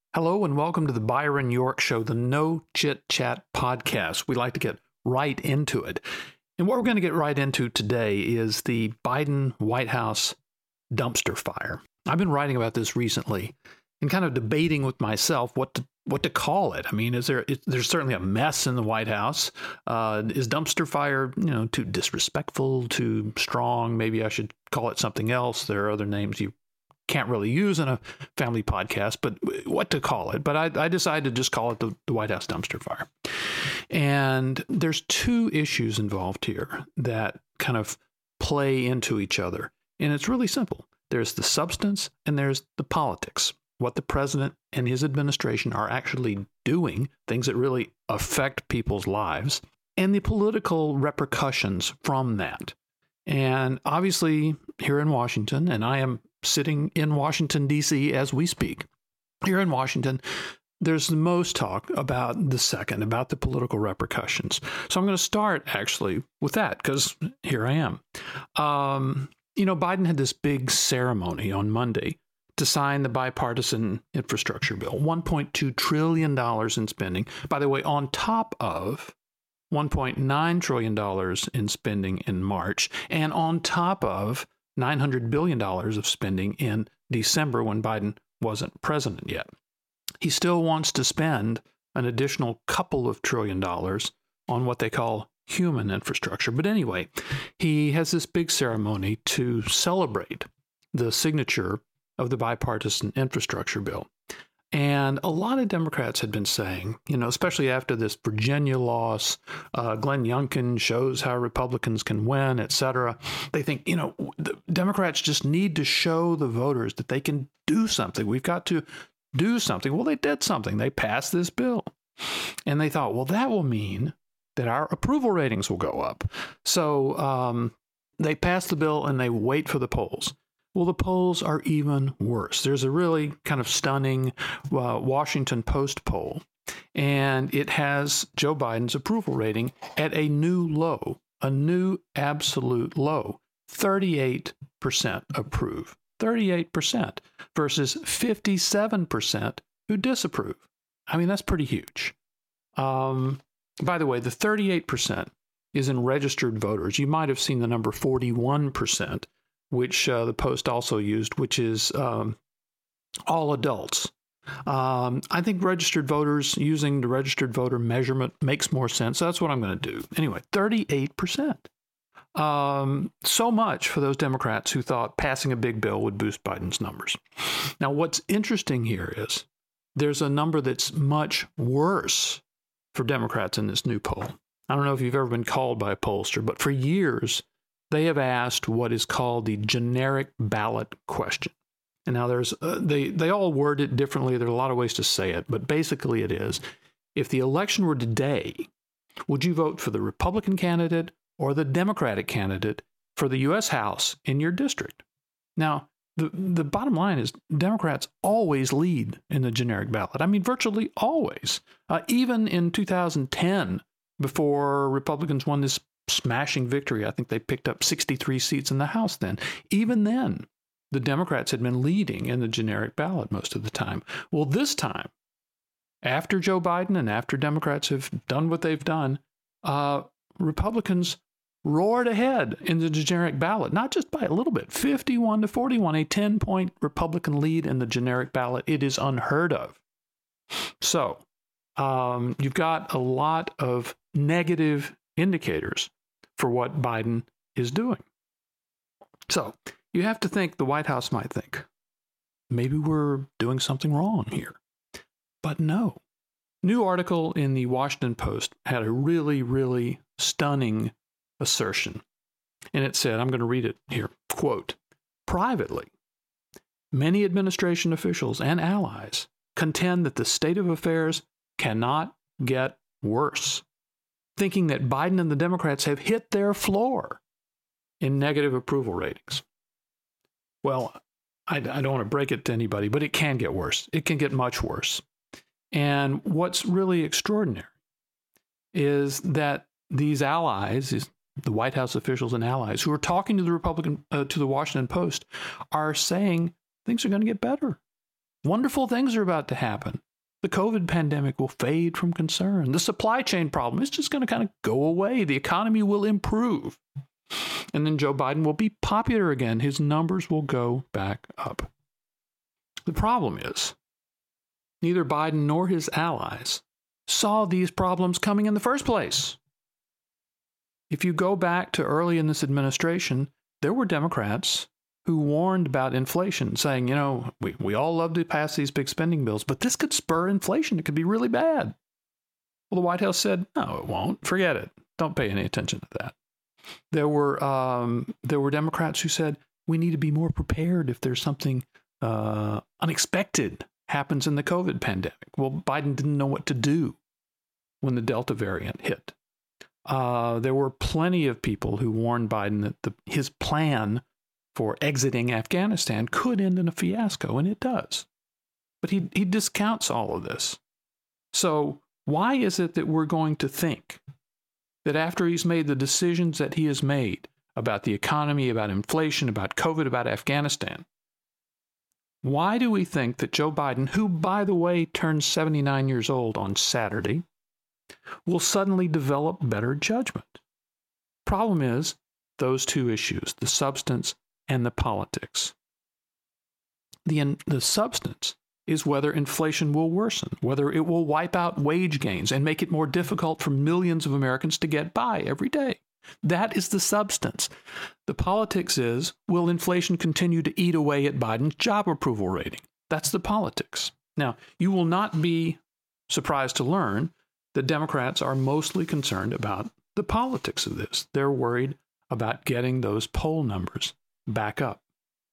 Hello and welcome to the Byron York Show, the No Chit Chat podcast. We like to get right into it. And what we're going to get right into today is the Biden White House dumpster fire. I've been writing about this recently and kind of debating with myself what to call it. I mean, there's certainly a mess in the White House. Is dumpster fire, too disrespectful, too strong? Maybe I should call it something else. There are other names you can't really use in a family podcast, but what to call it. But I decided to just call it the White House dumpster fire. And there's two issues involved here that kind of play into each other. And it's really simple. There's the substance and there's the politics, what the president and his administration are actually doing, things that really affect people's lives, and the political repercussions from that. And obviously, here in Washington, and I am sitting in Washington, D.C. as we speak, here in Washington, there's the most talk about the political repercussions. So I'm going to start actually with that because here I am. Biden had this big ceremony on Monday to sign the bipartisan infrastructure bill, $1.2 trillion in spending, by the way, on top of $1.9 trillion in spending in March, and on top of $900 billion of spending in December when Biden wasn't president yet. He still wants to spend an additional couple of $1 trillion on what they call human infrastructure. But anyway, he has this big ceremony to celebrate the signature of the bipartisan infrastructure bill. And a lot of Democrats had been saying, especially after this Virginia loss, Glenn Youngkin shows how Republicans can win, et cetera. They think, the Democrats just need to show the voters that they can do something. We've got to do something. Well, they did something. They passed this bill. And they thought, well, that will mean that our approval ratings will go up. So they pass the bill and they wait for the polls. Well, the polls are even worse. There's a really kind of stunning Washington Post poll, and it has Joe Biden's approval rating at a new low, a new absolute low, 38% approve, 38% versus 57% who disapprove. I mean, that's pretty huge. By the way, the 38% is in registered voters. You might have seen the number 41%. Which the Post also used, which is all adults. I think registered voters, using the registered voter measurement makes more sense. So that's what I'm going to do. Anyway, 38%. So much for those Democrats who thought passing a big bill would boost Biden's numbers. Now, what's interesting here is there's a number that's much worse for Democrats in this new poll. I don't know if you've ever been called by a pollster, but for years, they have asked what is called the generic ballot question. And now there's they all word it differently. There are a lot of ways to say it, but basically it is, if the election were today, would you vote for the Republican candidate or the Democratic candidate for the U.S. House in your district? Now, the bottom line is Democrats always lead in the generic ballot. I mean, virtually always. Even in 2010, before Republicans won this smashing victory. I think they picked up 63 seats in the House then. Even then, the Democrats had been leading in the generic ballot most of the time. Well, this time, after Joe Biden and after Democrats have done what they've done, Republicans roared ahead in the generic ballot, not just by a little bit, 51 to 41, a 10-point Republican lead in the generic ballot. It is unheard of. So you've got a lot of negative indicators for what Biden is doing. So you have to think the White House might think, maybe we're doing something wrong here. But no. New article in the Washington Post had a really, really stunning assertion. And it said, I'm going to read it here, quote, privately, many administration officials and allies contend that the state of affairs cannot get worse, thinking that Biden and the Democrats have hit their floor in negative approval ratings. Well, I don't want to break it to anybody, but it can get worse. It can get much worse. And what's really extraordinary is that these allies, the White House officials and allies who are talking to the Washington Post, are saying things are going to get better. Wonderful things are about to happen. The COVID pandemic will fade from concern. The supply chain problem is just going to kind of go away. The economy will improve. And then Joe Biden will be popular again. His numbers will go back up. The problem is, neither Biden nor his allies saw these problems coming in the first place. If you go back to early in this administration, there were Democrats who warned about inflation, saying, we all love to pass these big spending bills, but this could spur inflation. It could be really bad. Well, the White House said, no, it won't. Forget it. Don't pay any attention to that. There were Democrats who said, we need to be more prepared if there's something unexpected happens in the COVID pandemic. Well, Biden didn't know what to do when the Delta variant hit. There were plenty of people who warned Biden that his plan for exiting Afghanistan could end in a fiasco, and it does. But he discounts all of this. So why is it that we're going to think that after he's made the decisions that he has made about the economy, about inflation, about COVID, about Afghanistan, why do we think that Joe Biden, who, by the way, turns 79 years old on Saturday, will suddenly develop better judgment? Problem is those two issues, the substance and the politics. The substance is whether inflation will worsen, whether it will wipe out wage gains and make it more difficult for millions of Americans to get by every day. That is the substance. The politics is, will inflation continue to eat away at Biden's job approval rating? That's the politics. Now, you will not be surprised to learn that Democrats are mostly concerned about the politics of this. They're worried about getting those poll numbers back up.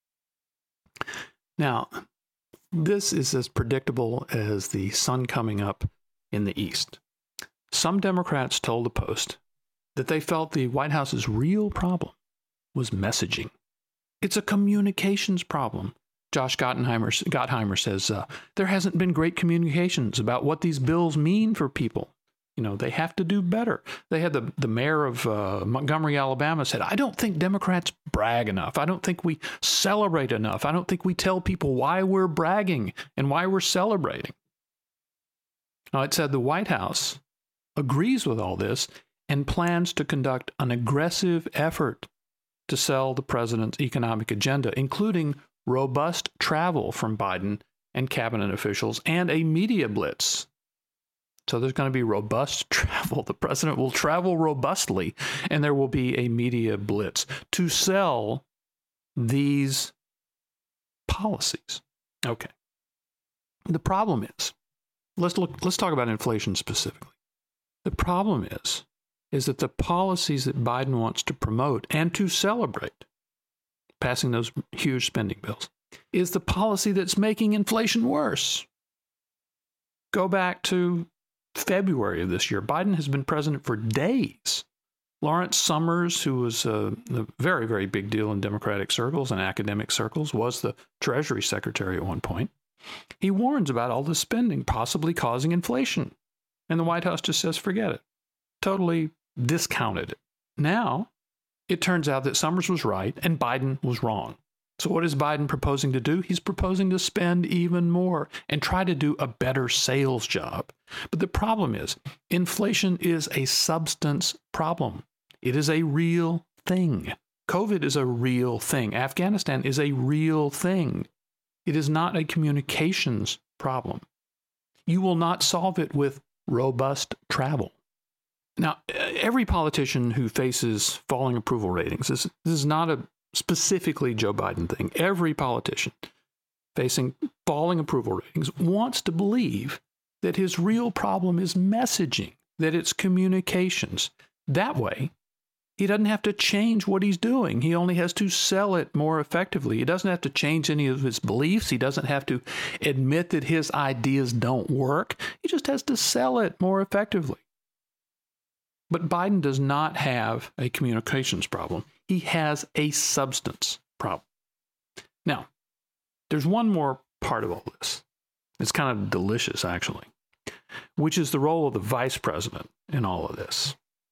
Now, this is as predictable as the sun coming up in the east. Some Democrats told the Post that they felt the White House's real problem was messaging. It's a communications problem. Josh Gottheimer says, there hasn't been great communications about what these bills mean for people. They have to do better. They had the mayor of Montgomery, Alabama said, I don't think Democrats brag enough. I don't think we celebrate enough. I don't think we tell people why we're bragging and why we're celebrating. Now, it said the White House agrees with all this and plans to conduct an aggressive effort to sell the president's economic agenda, including robust travel from Biden and cabinet officials and a media blitz. So there's going to be robust travel. The president will travel robustly, and there will be a media blitz to sell these policies. Okay. The problem is, let's talk about inflation specifically. The problem is that the policies that Biden wants to promote and to celebrate, passing those huge spending bills, is the policy that's making inflation worse. Go back to February of this year. Biden has been president for days. Lawrence Summers, who was a very, very big deal in Democratic circles and academic circles, was the Treasury Secretary at one point. He warns about all this spending possibly causing inflation. And the White House just says, forget it. Totally discounted it. Now, it turns out that Summers was right and Biden was wrong. So what is Biden proposing to do? He's proposing to spend even more and try to do a better sales job. But the problem is, inflation is a substance problem. It is a real thing. COVID is a real thing. Afghanistan is a real thing. It is not a communications problem. You will not solve it with robust travel. Now, every politician who faces falling approval ratings, this is not a specifically Joe Biden thing. Every politician facing falling approval ratings wants to believe that his real problem is messaging, that it's communications. That way, he doesn't have to change what he's doing. He only has to sell it more effectively. He doesn't have to change any of his beliefs. He doesn't have to admit that his ideas don't work. He just has to sell it more effectively. But Biden does not have a communications problem. He has a substance problem. Now, there's one more part of all this. It's kind of delicious, actually, which is the role of the vice president in all of this.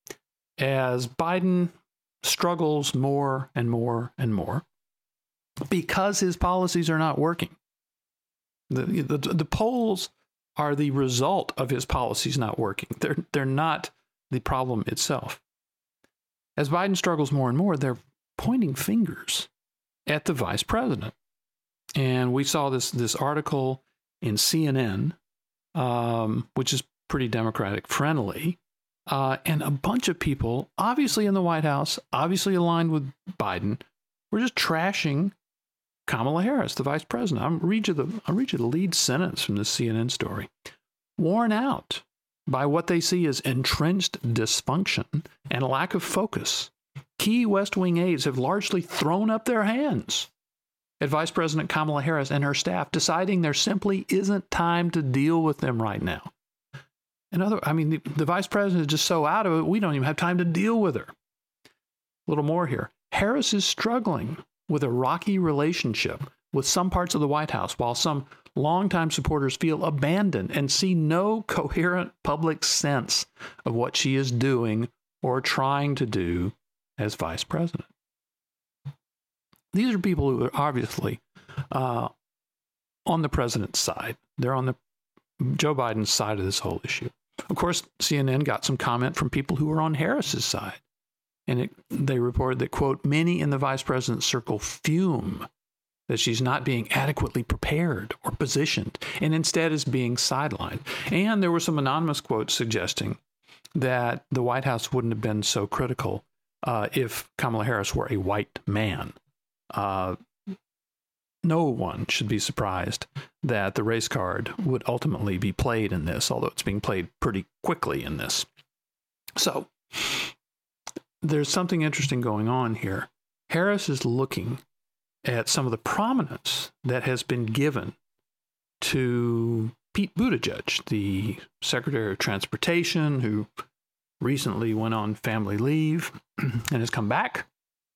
As Biden struggles more and more and more because his policies are not working, The polls are the result of his policies not working. They're not the problem itself. As Biden struggles more and more, they're pointing fingers at the vice president. And we saw this article in CNN, which is pretty Democratic friendly, and a bunch of people, obviously in the White House, obviously aligned with Biden, were just trashing Kamala Harris, the vice president. I'll read you the lead sentence from the CNN story. Worn out by what they see as entrenched dysfunction and a lack of focus, key West Wing aides have largely thrown up their hands at Vice President Kamala Harris and her staff, deciding there simply isn't time to deal with them right now. The vice president is just so out of it, we don't even have time to deal with her. A little more here. Harris is struggling with a rocky relationship with some parts of the White House, while some longtime supporters feel abandoned and see no coherent public sense of what she is doing or trying to do as vice president. These are people who are obviously on the president's side. They're on the Joe Biden's side of this whole issue. Of course, CNN got some comment from people who are on Harris's side. And they reported that, quote, many in the vice president's circle fume that she's not being adequately prepared or positioned and instead is being sidelined. And there were some anonymous quotes suggesting that the White House wouldn't have been so critical if Kamala Harris were a white man. No one should be surprised that the race card would ultimately be played in this, although it's being played pretty quickly in this. So there's something interesting going on here. Harris is looking at some of the prominence that has been given to Pete Buttigieg, the Secretary of Transportation, who recently went on family leave and has come back.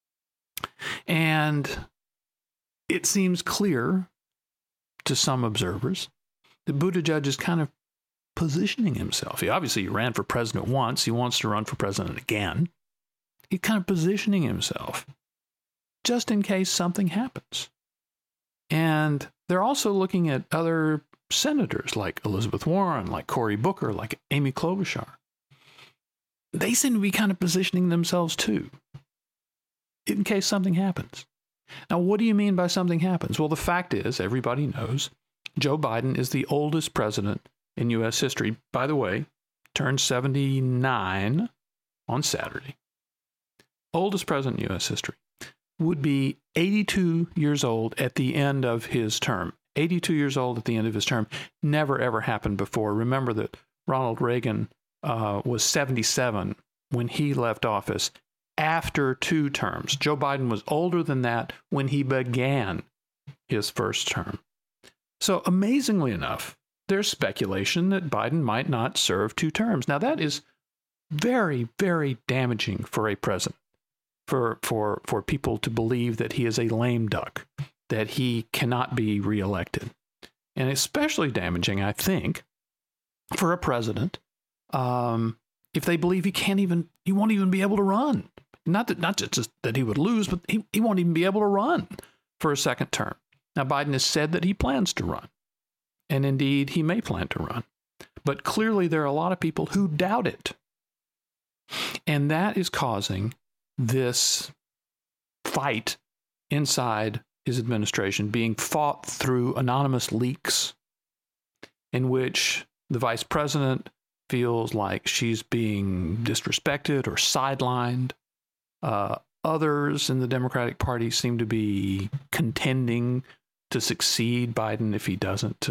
And it seems clear to some observers that Buttigieg is kind of positioning himself. He obviously ran for president once. He wants to run for president again. He's kind of positioning himself just in case something happens. And they're also looking at other senators like Elizabeth Warren, like Cory Booker, like Amy Klobuchar. They seem to be kind of positioning themselves too, in case something happens. Now, what do you mean by something happens? Well, the fact is, everybody knows, Joe Biden is the oldest president in U.S. history. By the way, turned 79 on Saturday. Oldest president in U.S. history. Would be 82 years old at the end of his term. 82 years old at the end of his term. Never, ever happened before. Remember that Ronald Reagan was 77 when he left office after 2 terms. Joe Biden was older than that when he began his first term. So amazingly enough, there's speculation that Biden might not serve 2 terms. Now that is very, very damaging for a president, for people to believe that he is a lame duck, that he cannot be reelected. And especially damaging, I think, for a president, if they believe he won't even be able to run. Not just that he would lose, but he won't even be able to run for a second term. Now, Biden has said that he plans to run, and indeed he may plan to run. But clearly there are a lot of people who doubt it. And that is causing this fight inside his administration being fought through anonymous leaks in which the vice president feels like she's being disrespected or sidelined. Others in the Democratic Party seem to be contending to succeed Biden if he doesn't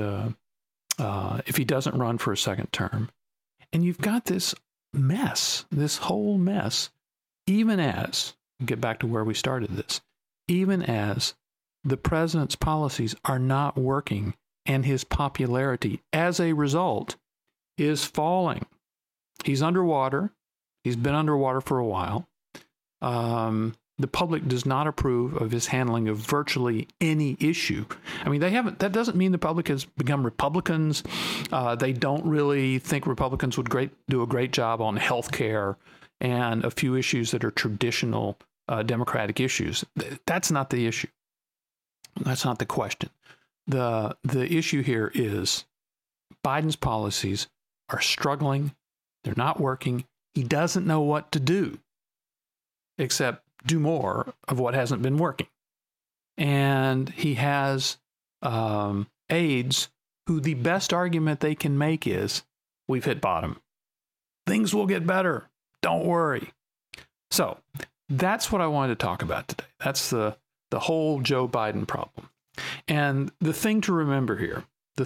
run for a second term. And you've got this mess, this whole mess, even as, get back to where we started this, even as the president's policies are not working and his popularity as a result is falling. He's underwater. He's been underwater for a while. The public does not approve of his handling of virtually any issue. I mean, that doesn't mean the public has become Republicans. They don't really think Republicans would do a great job on health care and a few issues that are traditional Democratic issues. That's not the issue. That's not the question. The issue here is Biden's policies are struggling. They're not working. He doesn't know what to do except do more of what hasn't been working. And he has aides who the best argument they can make is, we've hit bottom. Things will get better. Don't worry. So that's what I wanted to talk about today. That's the whole Joe Biden problem. And the thing to remember here,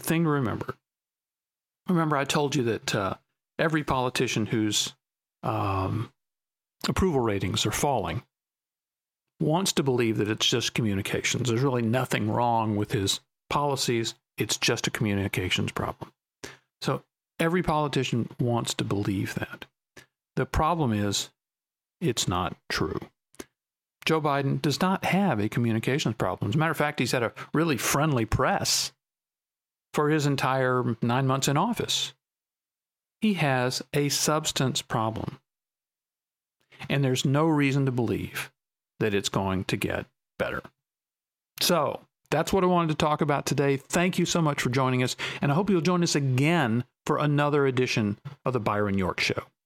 remember I told you that every politician whose approval ratings are falling wants to believe that it's just communications. There's really nothing wrong with his policies. It's just a communications problem. So every politician wants to believe that. The problem is it's not true. Joe Biden does not have a communications problem. As a matter of fact, he's had a really friendly press for his entire 9 months in office. He has a substance problem. And there's no reason to believe that it's going to get better. So that's what I wanted to talk about today. Thank you so much for joining us. And I hope you'll join us again for another edition of the Byron York Show.